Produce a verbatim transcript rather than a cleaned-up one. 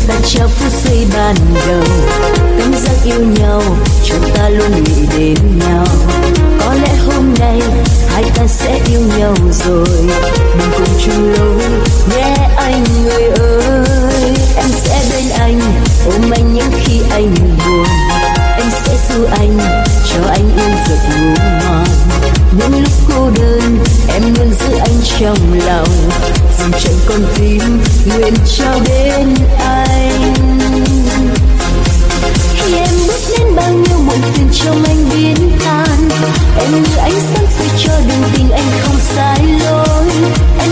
ta trao phút giây ban đầu. Cảm giác yêu nhau chúng ta luôn nghĩ đến nhau. Có lẽ hôm nay hai ta sẽ yêu nhau rồi. Mình cùng chung lối nhé anh người ơi. Em sẽ bên anh, ôm anh những khi anh buồn. Em sẽ giúp anh, cho anh yên giấc ngủ ngon. Những lúc cô đơn, em luôn giữ anh trong lòng. Dòng trận con tim nguyện trao đến anh. Khi em bước đến bao nhiêu muộn phiền trong anh biến tan. Em như ánh sáng soi cho đường tình anh không sai lối.